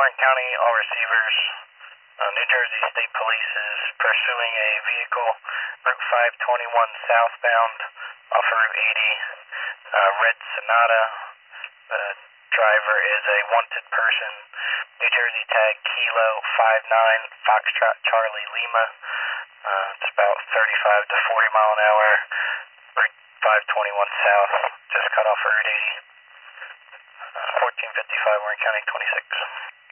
Warren County, all receivers. New Jersey State Police is pursuing a vehicle, Route 521 southbound off of Route 80, red Sonata. The driver is a wanted person. New Jersey tag Kilo 59 Foxtrot Charlie Lima. It's about 35 to 40 mile an hour. Route 521 south, just cut off Route 80. 1455 Warren County 26.